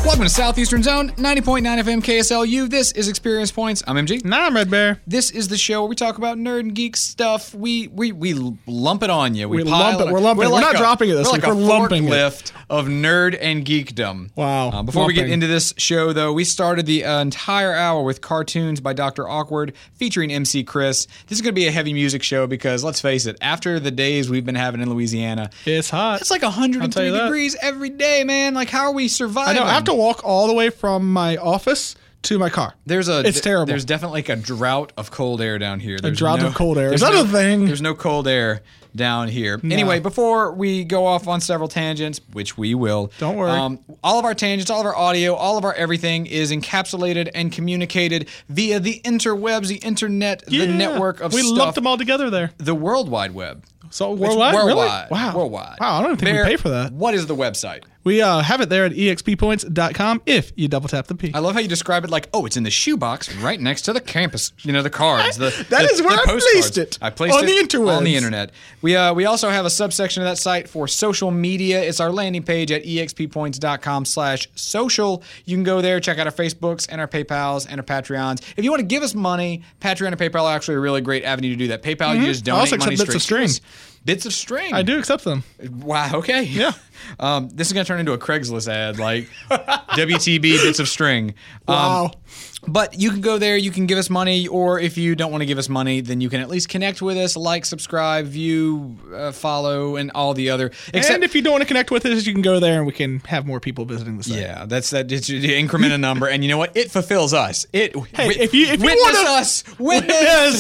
Welcome to Southeastern Zone, 90.9 FM KSLU. This is Experience Points. I'm MG. And I'm Red Bear. This is the show where we talk about nerd and geek stuff. We lump it on you. We lump it. We're lumping it. We're not dropping it this week. We're lumping it. We're like a forklift of nerd and geekdom. Wow. Before we get into this show, though, we started the entire hour with cartoons by Dr. Awkward featuring MC Chris. This is going to be a heavy music show because, let's face it, after the days we've been having in Louisiana, it's hot. It's like 103 degrees every day, man. Like, how are we surviving? I know. I have to walk all the way from my office to my car. It's terrible. There's definitely like a drought of cold air down here. There's of cold air. Is that a thing? There's no cold air down here. No. Anyway, before we go off on several tangents, which we will. Don't worry. All of our tangents, all of our audio, all of our everything is encapsulated and communicated via the interwebs, the internet, the network of stuff. We lumped them all together there. The World Wide Web. So worldwide? Really? Wow. Worldwide. Wow, I don't think we pay for that. What is the website? We have it there at exppoints.com if you double tap the P. I love how you describe it like, it's in the shoebox right next to the campus. You know, the cards. That is where I placed it. I placed on it the interwebs. on the internet. We also have a subsection of that site for social media. It's our landing page at exppoints.com/social. You can go there, check out our Facebooks and our PayPals and our Patreons. If you want to give us money, Patreon and PayPal are actually a really great avenue to do that. PayPal, you just donate money straight to us. Bits of string. I do accept them. Wow, okay. Yeah. This is going to turn into a Craigslist ad, like WTB bits of string. Wow. But you can go there, you can give us money, or if you don't want to give us money, then you can at least connect with us, like, subscribe, view, follow, and all the other. And if you don't want to connect with us, you can go there and we can have more people visiting the site. Yeah, that's you increment a number, and you know what? It fulfills us. If you witness want us, witness.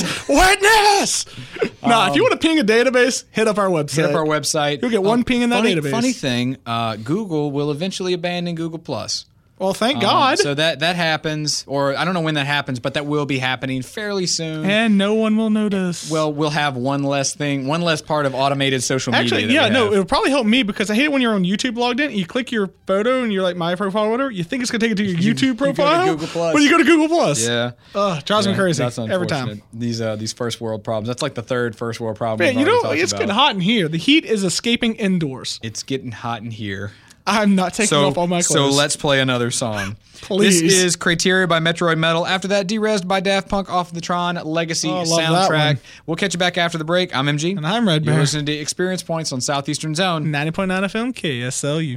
If you want to ping a database, hit up our website. Hit up our website. You'll get one ping in that database. Funny thing, Google will eventually abandon Google+. Well, thank God. So that happens, or I don't know when that happens, but that will be happening fairly soon. And no one will notice. Well, we'll have one less part of automated social media. Actually, it'll probably help me because I hate it when you're on YouTube logged in. You click your photo and you're like my profile or whatever. You think it's going to take it to your YouTube profile. You go to Google+. But you go to Google+. Yeah. Drives me crazy. That's every time. These first world problems. That's like the third first world problem. Man, it's getting hot in here. The heat is escaping indoors. It's getting hot in here. I'm not taking off all my clothes. So let's play another song. Please. This is Criteria by Metroid Metal. After that, Derezzed by Daft Punk off the Tron Legacy soundtrack. We'll catch you back after the break. I'm MG. And I'm Red Bear. You're listening to Experience Points on Southeastern Zone. 90.9 FM KSLU.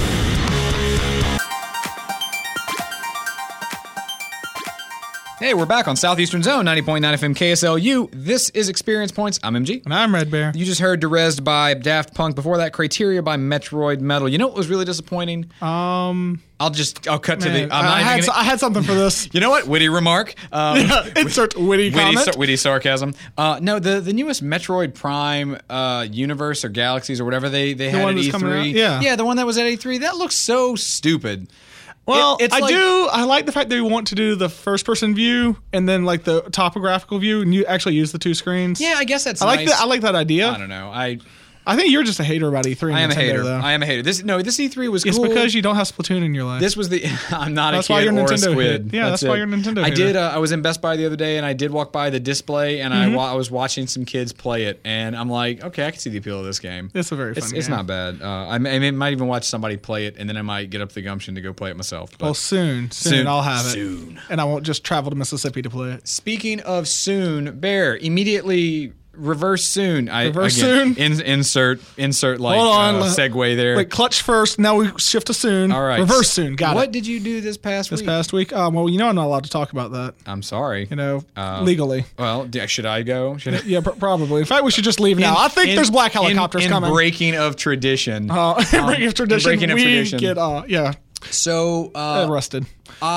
Hey, we're back on Southeastern Zone, 90.9 FM KSLU. This is Experience Points. I'm MG. And I'm Red Bear. You just heard Derezzed by Daft Punk. Before that, Criteria by Metroid Metal. You know what was really disappointing? I'll cut to the... I had something for this. You know what? Witty remark. Insert witty comment. Witty sarcasm. No, the newest Metroid Prime universe or galaxies or whatever they had at E3. Yeah, the one that was at E3. That looks so stupid. Well, I like the fact that we want to do the first-person view and then like the topographical view, and you actually use the two screens. Yeah, I guess that's nice. I like that idea. I don't know. I think you're just a hater about E3. I am Nintendo, a hater. Though. I am a hater. This E3 was cool. It's because you don't have Splatoon in your life. This was I'm not that's a kid why you're or Nintendo a squid. Hit. Yeah, that's why you're Nintendo. I did. I was in Best Buy the other day, and I did walk by the display, and I was watching some kids play it, and I'm like, okay, I can see the appeal of this game. It's a very fun game. It's not bad. I might even watch somebody play it, and then I might get up the gumption to go play it myself. Well, soon I'll have it. Soon. And I won't just travel to Mississippi to play it. Speaking of soon, Bear, immediately... Reverse soon. Soon. Insert like hold on, segue there. Wait, clutch first. Now we shift to soon. All right. Reverse soon. Got it. What did you do this past week? Well, I'm not allowed to talk about that. I'm sorry. Legally. Well, should I go? Yeah, probably. In fact, we should just leave now. I think there's black helicopters coming. Breaking of tradition. Breaking of tradition. Get yeah. So arrested.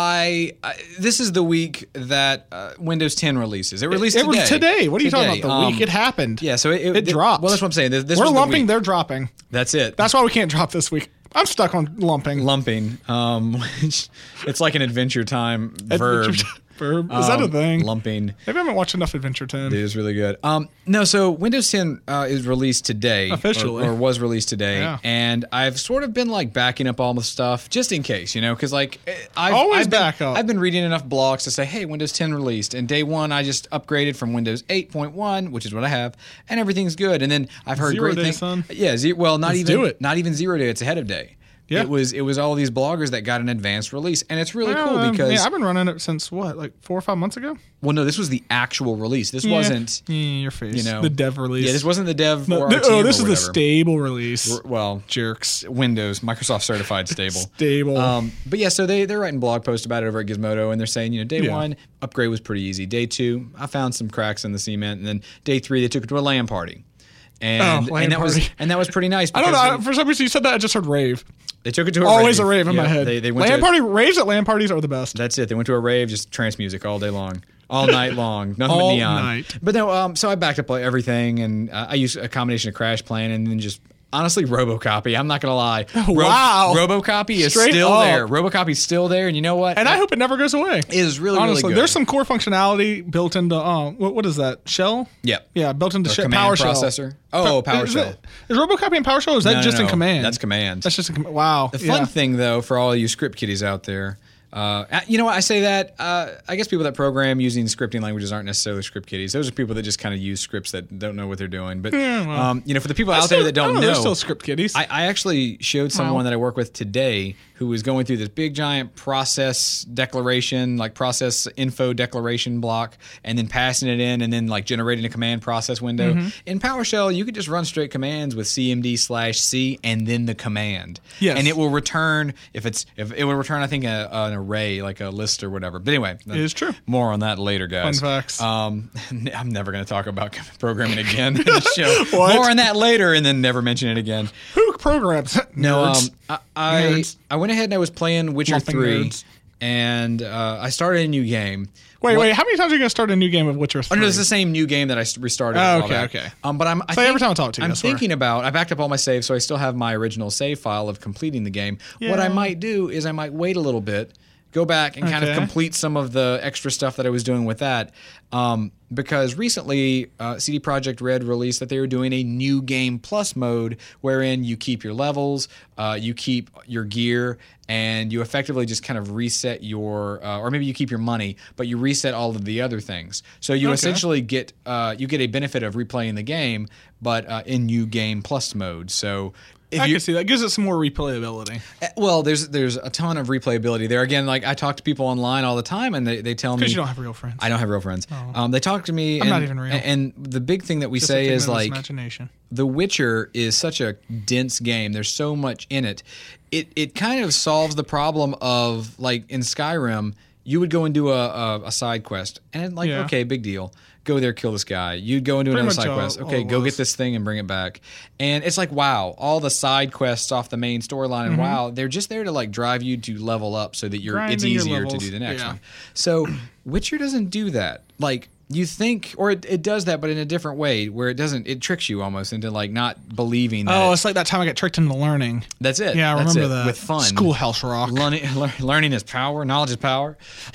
This is the week that Windows 10 releases. It released today. It was today. What are you talking about? The week it happened. Yeah, so it dropped. Well, that's what I'm saying. This We're was lumping. They're dropping. That's it. That's why we can't drop this week. I'm stuck on lumping. Which it's like an Adventure Time verb. Verb? Is that a thing? Lumping. Maybe I haven't watched enough Adventure Time. It is really good. No, so Windows 10 is released today. Officially. Or was released today. Yeah. And I've sort of been like backing up all the stuff just in case, because like I've been reading enough blogs to say, hey, Windows 10 released. And day one, I just upgraded from Windows 8.1, which is what I have, and everything's good. And then I've heard Zero great day, things. son. Yeah, not Let's even do it. Not even 0 day. It's ahead of day. Yeah. It was all these bloggers that got an advanced release, and it's really cool because I've been running it since what, like 4 or 5 months ago. Well, no, this was the actual release. This wasn't your face. The dev release. Yeah, this wasn't the dev or RTM oh, this or is whatever. the stable release. Well, jerks. Windows, Microsoft certified stable. Stable. But yeah, so they're writing blog posts about it over at Gizmodo, and they're saying, day one, upgrade was pretty easy. Day two, I found some cracks in the cement, and then day three, they took it to a LAN party. And that was pretty nice. I don't know. For some reason, you said that, I just heard rave. They took it to a always rave. A rave in my head. They went raves at LAN parties are the best. That's it. They went to a rave, just trance music all day long. All night long. Nothing but neon. Night. But no, so I backed up everything, and I used a combination of Crash Plan and then just, honestly, Robocopy. I'm not going to lie. Wow. Robocopy is Straight still up. there. Robocopy's still there, and you know what? And I hope it never goes away. It is really, honestly, really good. There's some core functionality built into, what is that, Shell? Yep. Yeah, built into command PowerShell. processor. Oh, PowerShell. Is Robocopy in PowerShell, or is that just in command? That's command. That's just in command. Wow. The fun thing, though, for all you script kiddies out there, you know what? I say that. I guess people that program using scripting languages aren't necessarily script kiddies. Those are people that just kind of use scripts that don't know what they're doing. But for the people out there that don't know, they're still script kiddies. I actually showed someone that I work with today who was going through this big giant process declaration, like process info declaration block, and then passing it in, and then like generating a command process window. In PowerShell, you could just run straight commands with cmd/c and then the command. Yes. And it will return if it will return, I think, an array, like a list or whatever. But anyway, it is true. More on that later, guys. Fun facts. I'm never going to talk about programming again in the show. What? More on that later, and then never mention it again. Who programs? No, Nerds. I went ahead and I was playing Witcher Nothing 3, nerds. and I started a new game. Wait, how many times are you going to start a new game of Witcher 3? Oh, no, it's the same new game that I restarted. Oh, okay. But every time I talk to you, I'm thinking about. I backed up all my saves, so I still have my original save file of completing the game. Yeah. What I might do is I might wait a little bit, go back and kind of complete some of the extra stuff that I was doing with that. Because recently, CD Projekt Red released that they were doing a new game plus mode wherein you keep your levels, you keep your gear, and you effectively just kind of reset your, or maybe you keep your money, but you reset all of the other things. So you essentially get a benefit of replaying the game, but in new game plus mode. So I can see that. Gives it some more replayability. Well, there's a ton of replayability there. Again, like I talk to people online all the time, and they tell me because you don't have real friends. I don't have real friends. Oh. They talk to me. I'm not even real. And the big thing that we Just say a is figment of like imagination. The Witcher is such a dense game. There's so much in it. It kind of solves the problem of like in Skyrim, you would go and do a side quest, and like okay, big deal. Go there, kill this guy. You'd go and do another side quest. Okay, go get this thing and bring it back. And it's like, wow, all the side quests off the main storyline, and wow, they're just there to like drive you to level up so that it's easier to do the next one. So Witcher doesn't do that. Like you think, or it does that, but in a different way, where it tricks you almost into like not believing that. Oh, it's like that time I got tricked into learning. That's it. Yeah, I remember that. With fun. Schoolhouse Rock. Learning is power. Knowledge is power.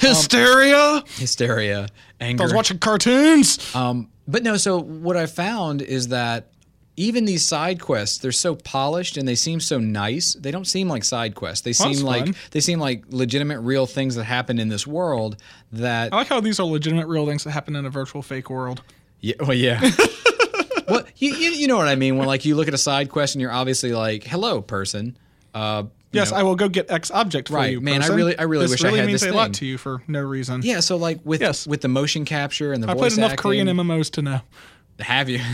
Hysteria. Anger. I was watching cartoons. But no, so what I found is that even these side quests, they're so polished and they seem so nice. They don't seem like side quests. They seem like legitimate, real things that happen in this world. That I like how these are legitimate, real things that happen in a virtual, fake world. Yeah. Well, yeah. Well, you know what I mean when like you look at a side quest and you're obviously like, "Hello, person." Yes, I will go get X object for you. Man, person. I really wish I had this thing. This really means a lot to you for no reason. Yeah, so like with the motion capture and the voice acting. I played enough Korean MMOs to know. Have you?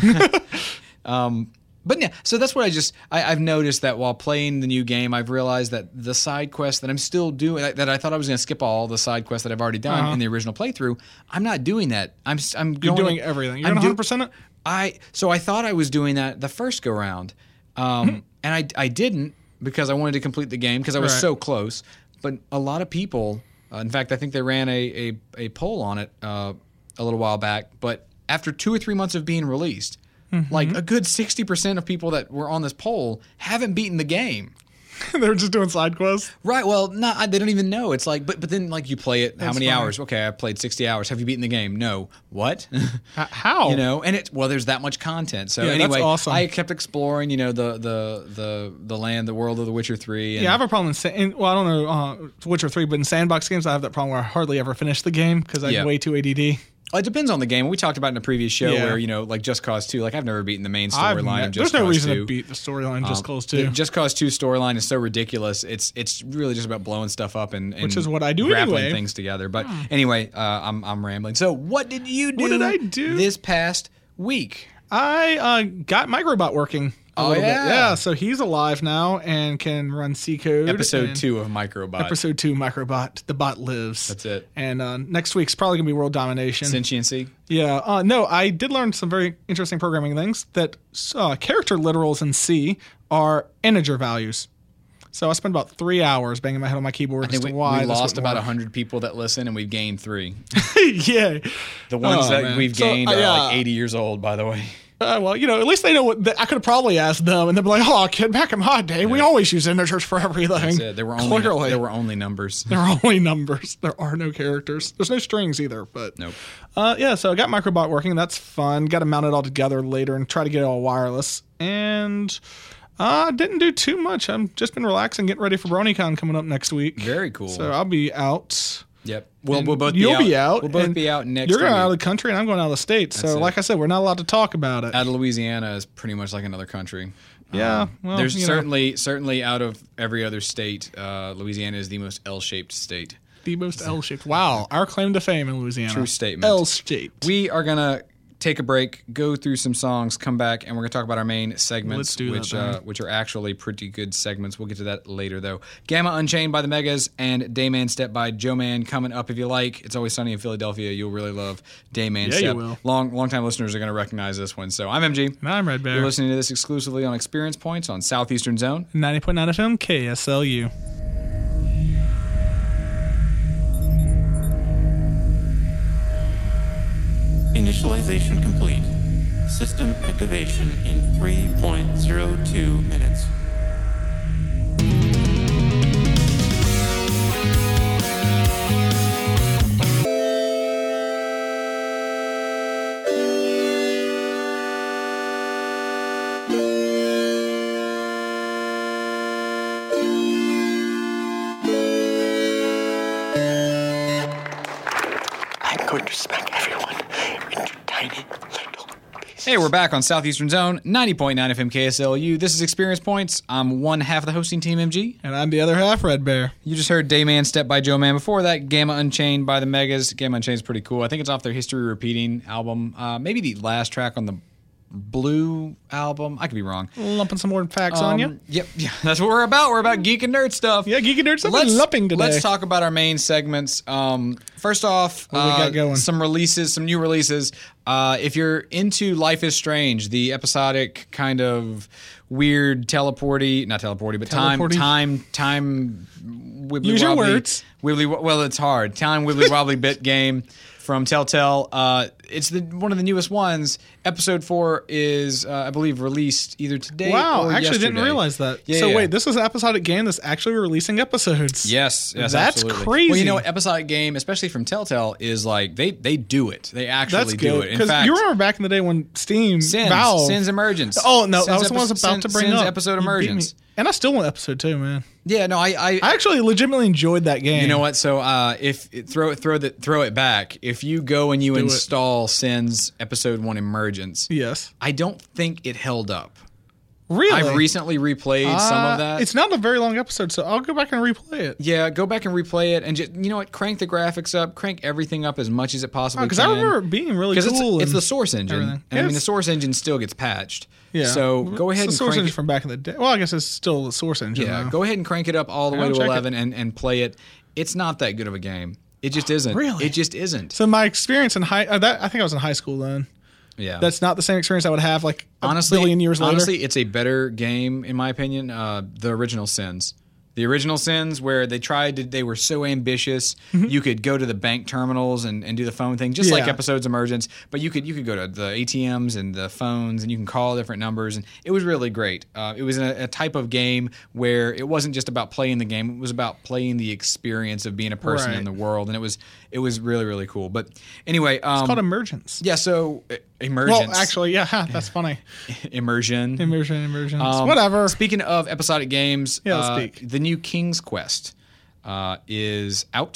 But yeah, so that's what I've noticed that while playing the new game, I've realized that the side quests that I'm still doing, that I thought I was going to skip all the side quests that I've already done in the original playthrough, I'm not doing that. You're doing everything. You're 100% it? So I thought I was doing that the first go round, and I didn't because I wanted to complete the game because I was so close. But a lot of people, in fact, I think they ran a poll on it a little while back, but after 2 or 3 months of being released, like a good 60% of people that were on this poll haven't beaten the game. They were just doing side quests? Right. Well, they don't even know. It's like, but then like you play it. How many hours? Okay, I played 60 hours. Have you beaten the game? No. What? How? And there's that much content. So yeah, anyway, that's awesome. I kept exploring. The land, the world of The Witcher 3. And I have a problem I don't know Witcher 3, but in sandbox games, I have that problem where I hardly ever finish the game because I'm way too ADD. It depends on the game. We talked about in a previous show where, like Just Cause 2, like I've never beaten the main storyline of Just Cause 2. There's no reason to beat the storyline Just Cause 2. The Just Cause 2 storyline is so ridiculous. It's really just about blowing stuff up and which is what I do grappling anyway. things together. But anyway, I'm rambling. So what did you do? What did I do this past week? I got Microbot working. Yeah, so he's alive now and can run C code. Episode 2 of Microbot. Episode 2, Microbot. The bot lives. That's it. And next week's probably going to be World Domination. Sentiency. Yeah. No, I did learn some very interesting programming things that character literals in C are integer values. So I spent about 3 hours banging my head on my keyboard. I think we lost about 100 people that listen, and we've gained 3. Yeah. The ones that we've gained are like 80 years old, by the way. Well, at least they know what I could have probably asked them, and they'd be like, "Oh, kid, back in my day, we always use integers for everything." That's it. There were only numbers. There are only numbers. There are no characters. There's no strings either. But nope. So I got Microbot working. That's fun. Got to mount it all together later and try to get it all wireless. And didn't do too much. I've just been relaxing, getting ready for BronyCon coming up next week. Very cool. So I'll be out. Yep. We'll both be out. We'll both be out next week. You're going out of the country, and I'm going out of the state. So, like I said, we're not allowed to talk about it. Out of Louisiana is pretty much like another country. Yeah. Well, there's certainly out of every other state, Louisiana is the most L-shaped state. The most L-shaped. Wow. Our claim to fame in Louisiana. True statement. L-shaped. We are going to take a break, go through some songs, come back, and we're going to talk about our main segments, which are actually pretty good segments. We'll get to that later, though. Gamma Unchained by the Megas and Dayman Step by Joe Man coming up if you like. It's Always Sunny in Philadelphia. You'll really love Dayman Step. Yeah, you will. Long-time listeners are going to recognize this one. So I'm MG. And I'm Red Bear. You're listening to this exclusively on Experience Points on Southeastern Zone. 90.9 FM, KSLU. Initialization complete. System activation in 3.02 minutes. I'm going to smack everyone into tiny little pieces. Hey, we're back on Southeastern Zone, 90.9 FM KSLU. This is Experience Points. I'm one half of the hosting team, MG. And I'm the other half, Red Bear. You just heard Dayman Step by Joe Man. Before that, Gamma Unchained by the Megas. Gamma Unchained is pretty cool. I think it's off their History Repeating album. Maybe the last track on the Blue album. I could be wrong. Lumping some more facts on you. Yep. Yeah, that's what we're about. We're about geek and nerd stuff. Yeah, geek and nerd stuff is lumping today. Let's talk about our main segments. First off, what we got going? Some new releases. If you're into Life is Strange, the episodic kind of weird time wibbly Use your words. Well, it's hard. Time wibbly wobbly bit game from Telltale. It's one of the newest ones. Episode 4 is, I believe, released either today or I actually yesterday. didn't realize that. Yeah. Wait, this is an episodic game that's actually releasing episodes. Yes, That's absolutely. crazy. Well, you know what? Episodic game, especially from Telltale, is like they do it. They actually That's do good. it. In Because fact, you remember back in the day when Steam, Valve... Sins Emergence. Oh, no, that was the one I was about to bring Sins up. episode You beat Emergence. me. And I still want episode 2, man. Yeah, no, I actually legitimately enjoyed that game. You know what? So throw it back. If you go and you install Sins episode 1 Emergence, yes, I don't think it held up. Really? I've recently replayed some of that. It's not a very long episode, so I'll go back and replay it. Yeah, go back and replay it, and just, you know what? Crank the graphics up, crank everything up as much as it possibly can. Because I remember it being really cool. It's the Source engine, everything. and I mean the Source engine still gets patched. Yeah. So go ahead and the Source crank engine from back in the day. Well, I guess it's still the Source engine. Yeah, though. go ahead and crank it up all the way to 11 and play it. It's not that good of a game. It just isn't. Really? It just isn't. So my experience in I think I was in high school then. Yeah. That's not the same experience I would have like a billion years later. Honestly, it's a better game, in my opinion, the original Sins. The original Sins, where they were so ambitious, you could go to the bank terminals and do the phone thing, just like episodes Emergence, but you could go to the ATMs and the phones, and you can call different numbers, and it was really great. It was a type of game where it wasn't just about playing the game, it was about playing the experience of being a person in the world, and it was really, really cool. But anyway... it's called Emergence. Yeah, so... Emergence. Well, actually, yeah, that's funny. Immersion. Whatever. Speaking of episodic games, let's speak. The new King's Quest is out,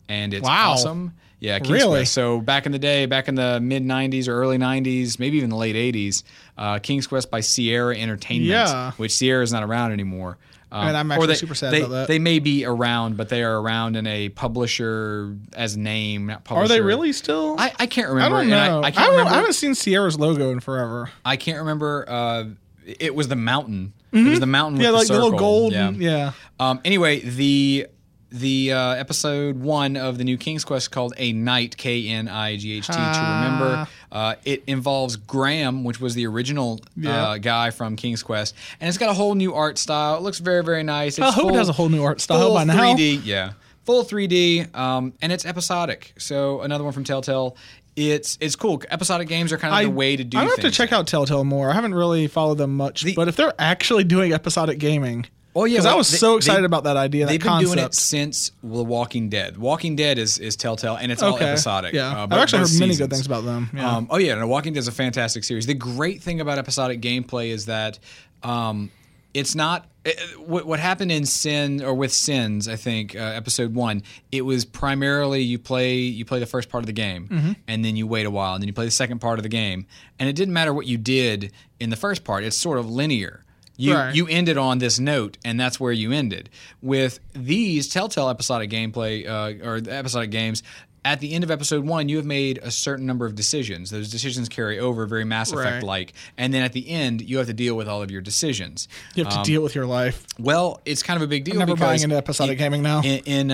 and it's Wow. awesome. Yeah, King's Really? Quest. So back in the day, back in the mid 90s or early 90s, maybe even the late 80s, King's Quest by Sierra Entertainment, Yeah. which Sierra is not around anymore. And I'm or actually super sad about that. They may be around, but they are around in a publisher as name, not publisher. Are they really still? I can't I remember. don't know. And I can't remember. I haven't seen Sierra's logo in forever. I can't remember. It was the mountain. It was the mountain with Yeah, the like the circle. little gold. Yeah. Yeah. Anyway, the episode 1 of the new King's Quest called A Night, Knight, to remember. It involves Graham, which was the original guy from King's Quest, and it's got a whole new art style. It looks very, very nice. I hope it has a whole new art style full by now. 3D, yeah, full 3D, and it's episodic. So another one from Telltale. It's cool. Episodic games are kind of the way to do I things. have to check out Telltale more. I haven't really followed them much, but if they're actually doing episodic gaming, oh yeah, because I was so excited about that idea. They've that been concept. doing it since The Walking Dead. Walking Dead is Telltale, and it's all episodic. Yeah, both I've actually heard many seasons. good things about them. Yeah. Oh yeah, no, Walking Dead is a fantastic series. The great thing about episodic gameplay is that it's not what happened in Sin or with Sins. I think episode 1. It was primarily you play the first part of the game, and then you wait a while, and then you play the second part of the game, and it didn't matter what you did in the first part. It's sort of linear. You ended on this note, and that's where you ended. With these Telltale episodic gameplay or episodic games, at the end of episode 1, you have made a certain number of decisions. Those decisions carry over, very Mass Effect-like. And then at the end, you have to deal with all of your decisions. You have to deal with your life. Well, it's kind of a big deal. I'm never because buying into episodic gaming now.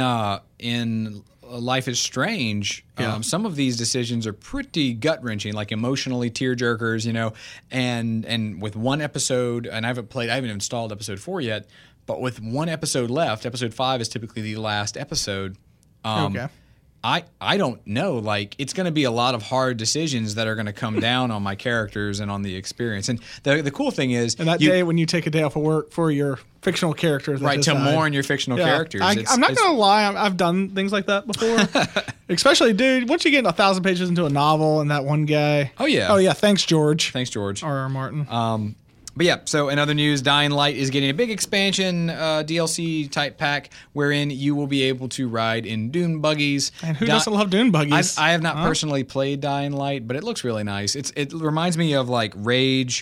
In Life is Strange, some of these decisions are pretty gut-wrenching, like emotionally tear-jerkers, and with one episode, and I haven't installed episode 4 yet, but with one episode left, episode 5 is typically the last episode. Okay. I don't know. Like, it's going to be a lot of hard decisions that are going to come down on my characters and on the experience. And the cool thing is, and that day when you take a day off of work for your fictional characters, right, to mourn your fictional characters. I'm not going to lie. I've done things like that before. Especially, dude, once you get 1,000 pages into a novel and that one guy. Oh yeah. Oh yeah. Thanks, George. Thanks, George. R.R. Martin. But yeah, so in other news, Dying Light is getting a big expansion DLC type pack wherein you will be able to ride in dune buggies. And who doesn't love dune buggies? I have not personally played Dying Light, but it looks really nice. It reminds me of like Rage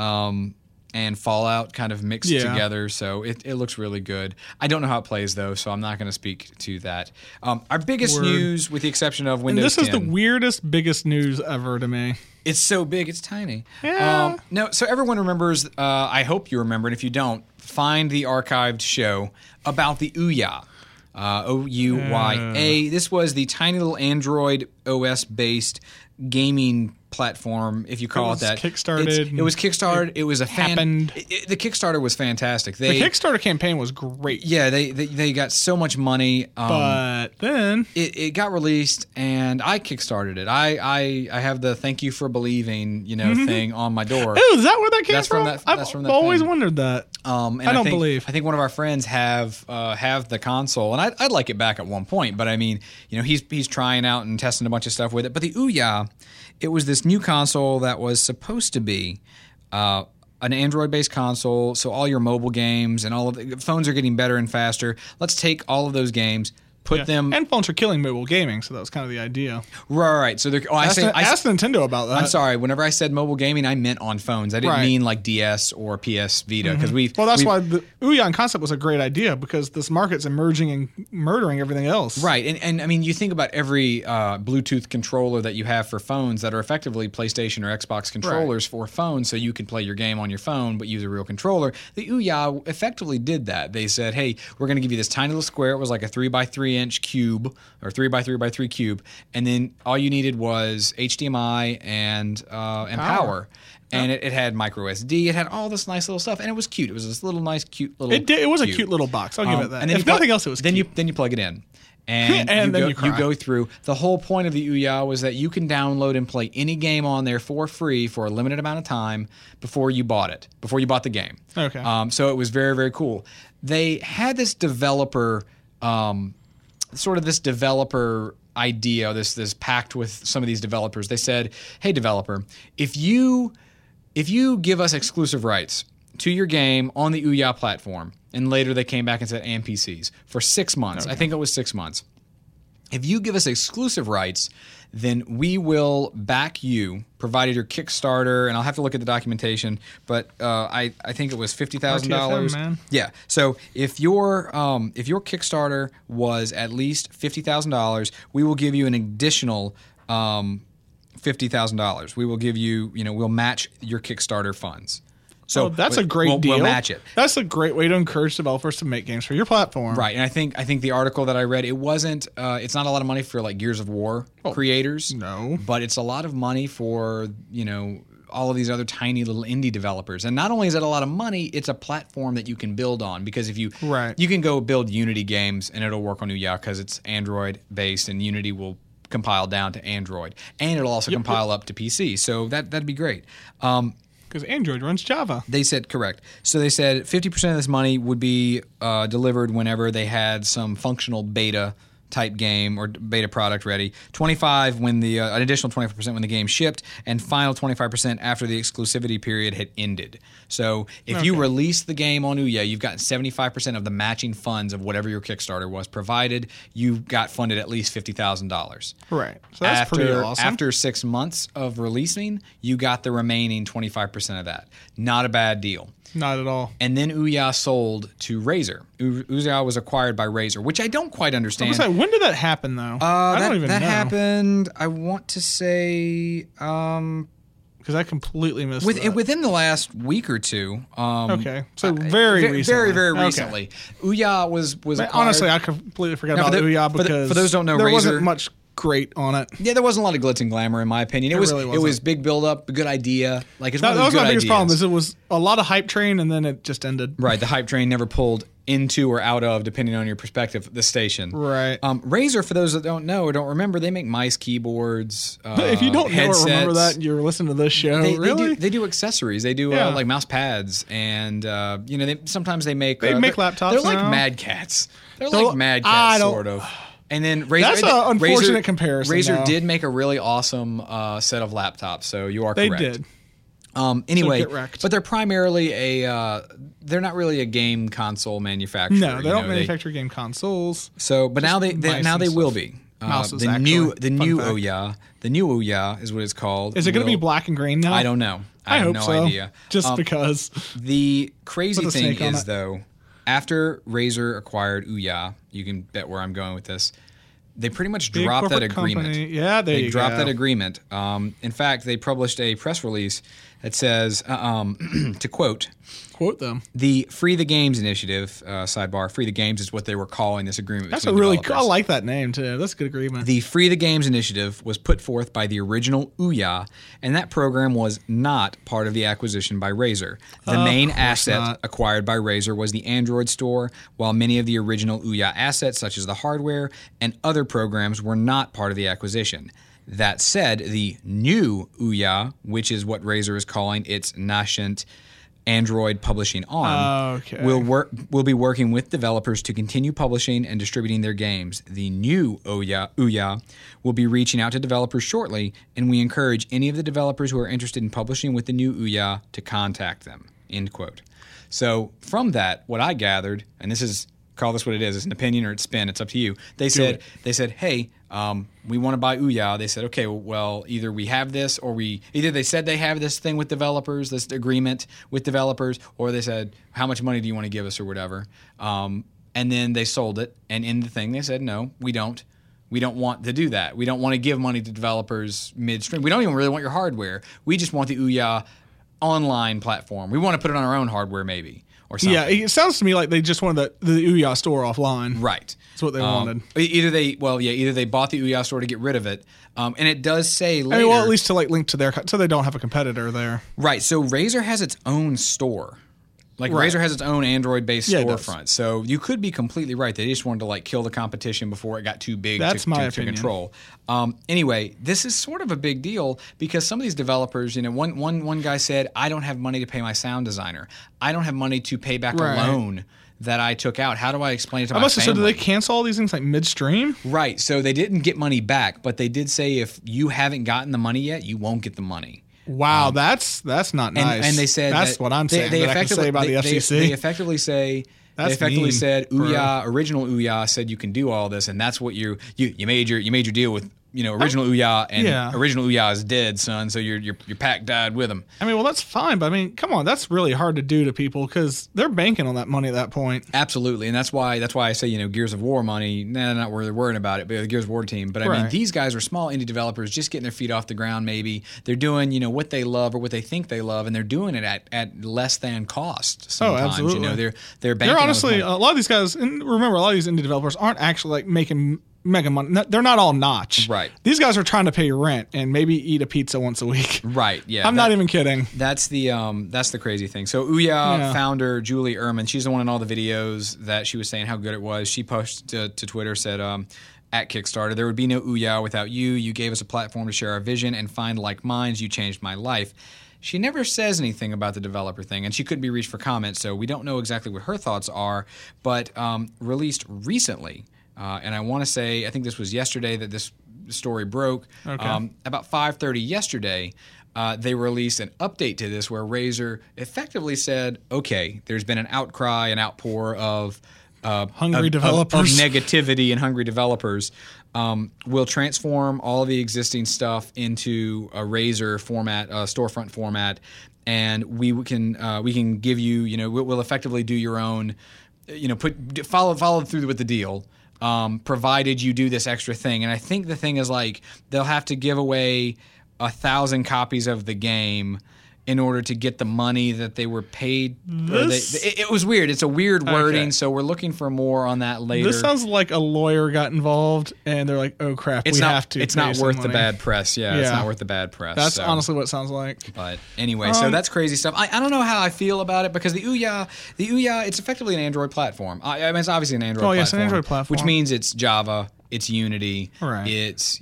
and Fallout kind of mixed together, so it looks really good. I don't know how it plays though, so I'm not going to speak to that. Our biggest news, with the exception of Windows 10. This is the weirdest, biggest news ever to me. It's so big, it's tiny. Yeah. No, so everyone remembers, I hope you remember, and if you don't, find the archived show about the Ouya. Ouya. This was the tiny little Android OS-based gaming platform, if you call it that. Kickstarted. It was Kickstarted. It was a happened. The Kickstarter was fantastic. The Kickstarter campaign was great. Yeah, they got so much money. But then it got released, and I kickstarted it. I have the "Thank you for believing" thing on my door. Oh, is that where that came from? I've from that always thing. wondered that. And I don't think, believe. I think one of our friends have the console, and I'd like it back at one point. But I mean, he's trying out and testing a bunch of stuff with it. But the Ouya, it was this new console that was supposed to be an Android-based console. So all your mobile games and all of the phones are getting better and faster. Let's take all of those games. Put them, and phones are killing mobile gaming, so that was kind of the idea. Right. So ask Nintendo about that. I'm sorry. Whenever I said mobile gaming, I meant on phones. I didn't mean like DS or PS Vita because that's why the Ouya concept was a great idea, because this market's emerging and murdering everything else. Right. And I mean, you think about every Bluetooth controller that you have for phones that are effectively PlayStation or Xbox controllers for phones, so you can play your game on your phone but use a real controller. The Ouya effectively did that. They said, hey, we're going to give you this tiny little square. It was like a 3x3 inch cube or 3x3x3 cube, and then all you needed was HDMI and power. And it had micro SD. It had all this nice little stuff, and it was cute. It was this little nice, cute little. It was cube. A cute little box. I'll give it that. And then if nothing else, it was. Then cute. you plug it in, and, and you go through. The whole point of the Ouya was that you can download and play any game on there for free for a limited amount of time before you bought the game. Okay. So it was very, very cool. They had this developer. Sort of this developer idea, this pact with some of these developers. They said, hey, developer, if you give us exclusive rights to your game on the Ouya platform, and later they came back and said, and PCs, for 6 months. Okay. I think it was 6 months. If you give us exclusive rights, then we will back you, provided your Kickstarter, and I'll have to look at the documentation, but I think it was $50,000. RTFM, man. Yeah. So if your Kickstarter was at least $50,000, we will give you an additional $50,000. We will give you, we'll match your Kickstarter funds. So that's a great deal. We'll match it. That's a great way to encourage developers to make games for your platform. Right, and I think the article that I read, it wasn't. It's not a lot of money for like Gears of War creators. No, but it's a lot of money for all of these other tiny little indie developers. And not only is it a lot of money, it's a platform that you can build on, because if you can go build Unity games and it'll work on Ouya because it's Android based and Unity will compile down to Android, and it'll also compile up to PC. So that'd be great. Because Android runs Java. They said correct. So they said 50% of this money would be delivered whenever they had some functional beta type game or beta product ready. 25 when an additional 25% when the game shipped, and final 25% after the exclusivity period had ended. So if you release the game on Ouya, you've gotten 75% of the matching funds of whatever your Kickstarter was, provided you got funded at least $50,000. Right. So that's pretty awesome. After 6 months of releasing, you got the remaining 25% of that. Not a bad deal. Not at all. And then Ouya sold to Razer. Ouya was acquired by Razer, which I don't quite understand. When did that happen, though? I don't even know. That happened, I want to say... because I completely missed within the last week or two. Okay. So very recently. Very, very recently. Ouya was acquired. Honestly, I completely forgot about Ouya because for those who don't know, there Razer wasn't much great on it. Yeah, there wasn't a lot of glitz and glamour, in my opinion. It was big build up, a good idea. Like that was my biggest problem. Is it was a lot of hype train and then it just ended. Right, the hype train never pulled into or out of, depending on your perspective, the station. Right. Razer, for those that don't know or don't remember, they make mice, keyboards, if you don't headsets. know or remember that, you're listening to this show. They do accessories. They do like mouse pads, and sometimes they make laptops. They're like Mad Cats. They're like Mad Cats, sort of. And then Razer, that's an unfortunate comparison. Razer did make a really awesome set of laptops, so you are correct. They did. Anyway, but they're primarily they're not really a game console manufacturer. No, they don't manufacture game consoles. So, but now they will be. The new Ouya is what it's called. Is it going to be black and green now? I don't know. I have no idea. Just because. The crazy thing is, though, after Razer acquired Ouya, you can bet where I'm going with this. They pretty much dropped that agreement. Company. Yeah, they dropped that agreement. In fact, they published a press release that says, to quote them, the Free the Games initiative, sidebar, Free the Games is what they were calling this agreement. That's a really cool, I like that name too. That's a good agreement. The Free the Games initiative was put forth by the original Ouya, and that program was not part of the acquisition by Razer. The main asset acquired by Razer was the Android store, while many of the original Ouya assets, such as the hardware and other programs, were not part of the acquisition. That said, the new Ouya, which is what Razer is calling its nascent Android publishing arm, will be working with developers to continue publishing and distributing their games. The new Ouya will be reaching out to developers shortly, and we encourage any of the developers who are interested in publishing with the new Ouya to contact them. End quote. So from that, what I gathered, and this is, call this what it is, it's an opinion or it's spin, it's up to you. They said, hey, we want to buy Ouya. They said, okay, well, either we have this or either they said they have this thing with developers, this agreement with developers, or they said, how much money do you want to give us or whatever. And then they sold it. And in the thing, they said, no, we don't. We don't want to do that. We don't want to give money to developers midstream. We don't even really want your hardware. We just want the Ouya online platform. We want to put it on our own hardware maybe. Or something. Yeah, it sounds to me like they just wanted the Ouya store offline. Right. That's what they wanted. Either they bought the Ouya store to get rid of it, and it does say later. At least to link to their, so they don't have a competitor there. Right. So Razer has its own store. Razer has its own Android-based storefront. So you could be completely right. They just wanted to kill the competition before it got too big to control. Anyway, this is sort of a big deal because some of these developers, one guy said, I don't have money to pay my sound designer. I don't have money to pay back a loan that I took out. How do I explain it to my family? So do they cancel all these things midstream? Right. So they didn't get money back, but they did say if you haven't gotten the money yet, you won't get the money. Wow, that's not nice. And they said that's what I'm saying. They I can say about the FCC. They effectively say That's they effectively mean, said bro. Ouya, original Ouya said you can do all this, and that's what you made your deal with. Original Ouya, and original Ouya is dead, son. So your pack died with him. I mean, well, that's fine, but I mean, come on, that's really hard to do to people because they're banking on that money at that point. Absolutely, and that's why I say Gears of War money. Nah, not really worrying about it, but the Gears of War team. But I mean, these guys are small indie developers, just getting their feet off the ground. Maybe they're doing what they love or what they think they love, and they're doing it at less than cost. Sometimes, absolutely. They're banking. They're honestly on a lot of these guys. And remember, a lot of these indie developers aren't actually like making mega money. They're not all Notch. Right. These guys are trying to pay rent and maybe eat a pizza once a week. Right. Yeah. I'm not even kidding. That's the crazy thing. So Ouya founder Julie Ehrman, she's the one in all the videos that she was saying how good it was. She posted to Twitter, said at Kickstarter, there would be no Ouya without you. You gave us a platform to share our vision and find like minds. You changed my life. She never says anything about the developer thing, and she couldn't be reached for comment, so we don't know exactly what her thoughts are, but released recently. And I want to say, I think this was yesterday that this story broke. Okay. About 5:30 yesterday, they released an update to this where Razer effectively said, okay, there's been an outcry, an outpour of hungry developers. Of negativity and hungry developers. We'll transform all of the existing stuff into a Razer format, a storefront format, and we can give you, we'll effectively do your own, follow through with the deal. Provided you do this extra thing. And I think the thing is they'll have to give away 1,000 copies of the game in order to get the money that they were paid. It was weird. It's a weird wording, so we're looking for more on that later. This sounds like a lawyer got involved and they're like, oh crap, we have to. It's not worth the bad press. Yeah, it's not worth the bad press. That's honestly what it sounds like. But anyway, so that's crazy stuff. I don't know how I feel about it because the Ouya, it's effectively an Android platform. I mean, it's obviously an Android platform. Yes, an Android platform. Which means it's Java, it's Unity, right. It's,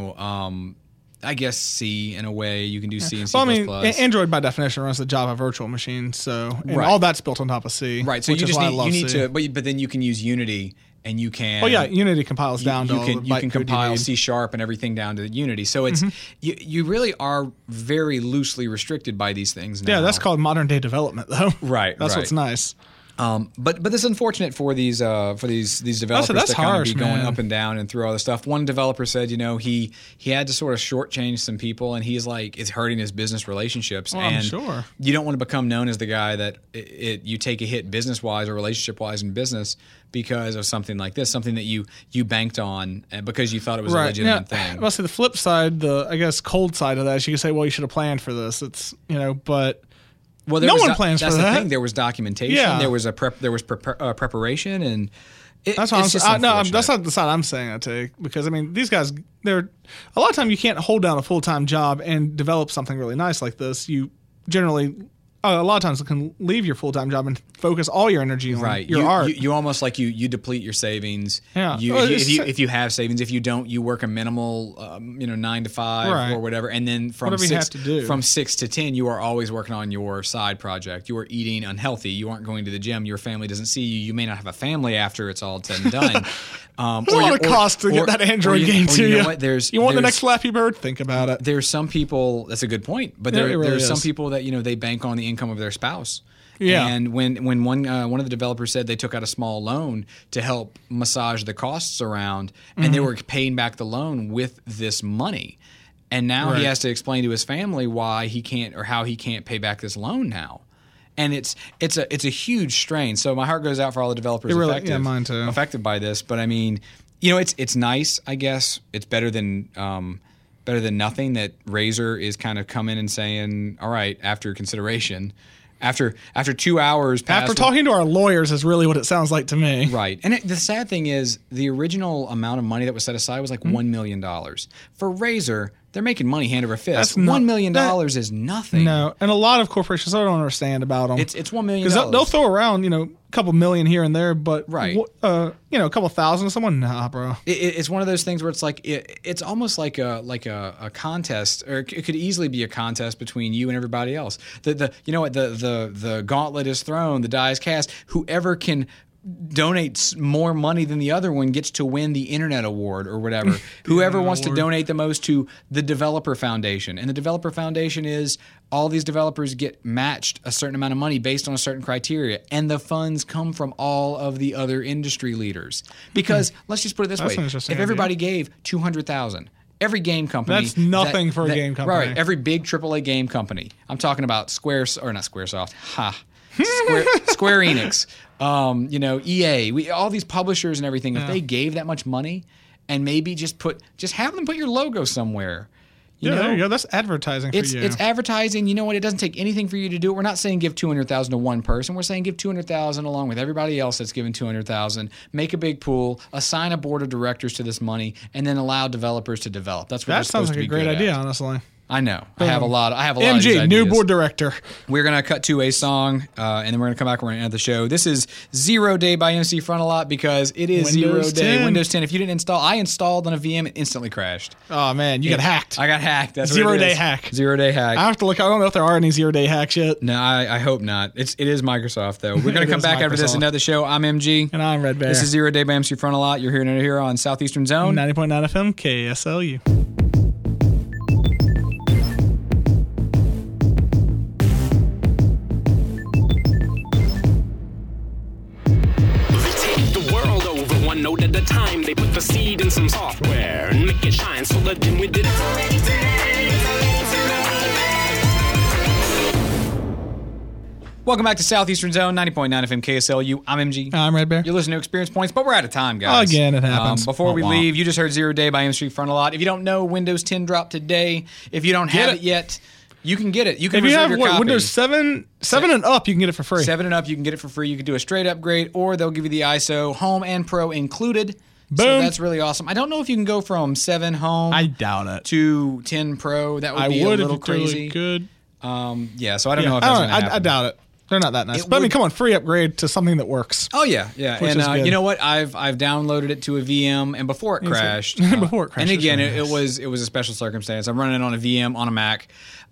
I guess C in a way. You can do C and C++. Well, I mean, Android by definition runs the Java virtual machine, so all that's built on top of C. Right. So you just need to, but then you can use Unity, and you can. Oh yeah, Unity compiles down to all the bytecode you can compile C# and everything down to Unity. So it's you really are very loosely restricted by these things now. Yeah, that's called modern day development, though. Right. That's what's nice. But this is unfortunate for these developers to kind of be going up and down and through all this stuff. One developer said, he had to sort of shortchange some people, and he's like, it's hurting his business relationships. Well, and I'm sure you don't want to become known as the guy that you take a hit business wise or relationship wise in business because of something like this, something that you banked on because you thought it was a legitimate thing. Well, see, the flip side, the cold side of that is you can say, well, you should have planned for this. It's but. Well, no one plans for that. That's the thing. There was documentation. Yeah. There was preparation, and that's what that's not the side I'm saying I take because I mean these guys. They're a lot of time you can't hold down a full-time job and develop something really nice like this. You generally. A lot of times you can leave your full-time job and focus all your energy on your art. You almost you deplete your savings. Yeah. If you have savings, if you don't, you work a minimal 9 to 5 or whatever, and then from 6 to 10, you are always working on your side project. You are eating unhealthy. You aren't going to the gym. Your family doesn't see you. You may not have a family after it's all said and done. There's a lot of cost to get that Android game to you. You want the next Flappy Bird? Think about it. There's some people. That's a good point. But there's some people that they bank on the income of their spouse. Yeah. And when one of the developers said they took out a small loan to help massage the costs around, and they were paying back the loan with this money, and now he has to explain to his family why he can't or how he can't pay back this loan now. And it's a huge strain. So my heart goes out for all the developers mine too. affected by this. But I mean, it's nice. I guess it's better than nothing that Razer is kind of coming and saying, all right, after consideration. After 2 hours past... After talking to our lawyers is really what it sounds like to me. Right. And the sad thing is the original amount of money that was set aside was like $1 million. For Razer, they're making money hand over fist. $1 million is nothing. No. And a lot of corporations, I don't understand about them. It's $1 million. Because they'll throw around, a couple million here and there, but a couple thousand to someone, nah, bro. It's one of those things where it's like it's almost like a contest, or it could easily be a contest between you and everybody else. The gauntlet is thrown, the die is cast. Whoever can donates more money than the other one gets to win the Internet Award or whatever. Whoever wants to donate the most to the Developer Foundation. And the Developer Foundation is all these developers get matched a certain amount of money based on a certain criteria. And the funds come from all of the other industry leaders. Because let's just put it this way. If everybody gave $200,000, every game company. That's nothing for a game company. Right. Every big AAA game company. I'm talking about Square Enix, EA, all these publishers and everything. If they gave that much money and maybe just have them put your logo somewhere. There you go. That's advertising for you. It's advertising. You know what? It doesn't take anything for you to do it. We're not saying give $200,000 to one person. We're saying give $200,000 along with everybody else that's given $200,000. Make a big pool. Assign a board of directors to this money, and then allow developers to develop. That's what. That sounds like a great idea, honestly. I know. I have a lot of MG, these ideas. new board director. We're going to cut to a song, and then we're going to come back and we're going to end the show. This is 0 Day by MC Frontalot because it is Windows 0 Day. 10. Windows 10. If you didn't install, I installed on a VM. It instantly crashed. Oh, man. You got hacked. I got hacked. That's 0 what it Day is. hack. 0 Day hack. I have to look. I don't know if there are any 0 Day hacks yet. No, I hope not. It is Microsoft, though. We're going to come back after this. Another show. I'm MG. And I'm Red Bear. This is 0 Day by MC Frontalot. You're here on Southeastern Zone. 90.9 FM, KSLU. Note at a time, they put the seed in some software and make it shine so that then we did it. Welcome back to Southeastern Zone, 90.9 FM KSLU. I'm MG. I'm Red Bear. You're listening to Experience Points, but we're out of time, guys. Again, it happens. Before we leave, you just heard 0 Day by MC Frontalot. If you don't know, Windows 10 dropped today. If you don't have it yet, you can get it. You can reserve your copy. Windows 7 and up, you can get it for free. 7 and up, you can get it for free. You can do a straight upgrade, or they'll give you the ISO Home and Pro included. Boom. So that's really awesome. I don't know if you can go from 7 Home. I doubt it. To 10 Pro. That would be a little crazy. Good. So I don't know if that's going to happen. I doubt it. They're not that nice. But I mean, come on, free upgrade to something that works. Oh yeah. And you know what? I've downloaded it to a VM, and before it crashed. And again, it was a special circumstance. I'm running it on a VM on a Mac,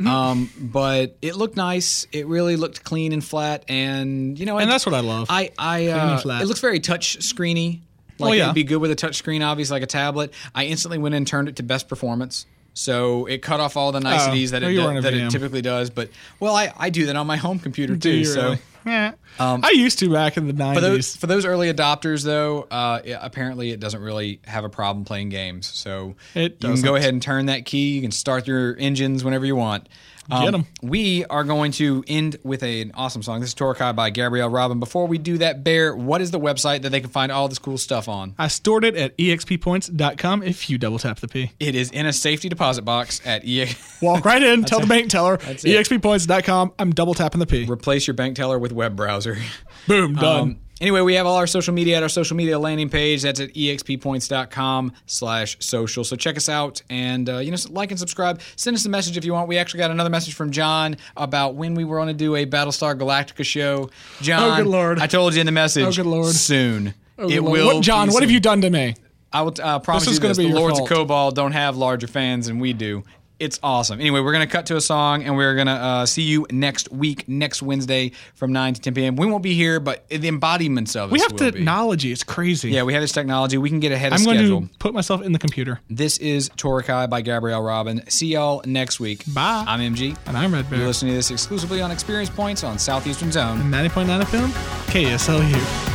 but it looked nice. It really looked clean and flat, and and that's what I love. It looks very touch screeny. It'd be good with a touch screen, obviously, like a tablet. I instantly went and turned it to best performance. So it cut off all the niceties that it typically does. But, I do that on my home computer, too. So really? Yeah. I used to back in the 90s. For those early adopters, though, apparently it doesn't really have a problem playing games. So you can go ahead and turn that key. You can start your engines whenever you want. Get them. We are going to end with an awesome song. This is Torakai by Gabrielle Robin. Before we do that, Bear, what is the website that they can find all this cool stuff on? I stored it at exppoints.com if you double tap the P. It is in a safety deposit box at Walk right in, tell the bank teller, exppoints.com, I'm double tapping the P. Replace your bank teller with web browser. Boom, done. Anyway, we have all our social media at our social media landing page. That's at exppoints.com/social. So check us out and like and subscribe. Send us a message if you want. We actually got another message from John about when we were going to do a Battlestar Galactica show. John, oh good Lord! I told you in the message. Oh good Lord! Soon. Oh, it will. John, what have you done to me? I will promise you this: the Lords of Cobalt don't have larger fans than we do. It's awesome. Anyway, we're going to cut to a song, and we're going to see you next week, next Wednesday from 9 to 10 p.m. We won't be here, but the embodiments of we this have technology. It's crazy. Yeah, we have this technology. We can get ahead of schedule. I'm going to put myself in the computer. This is Torakai by Gabrielle Robin. See y'all next week. Bye. I'm MG. And I'm Red Bear. You're listening to this exclusively on Experience Points on Southeastern Zone. 90.9 FM, KSLU.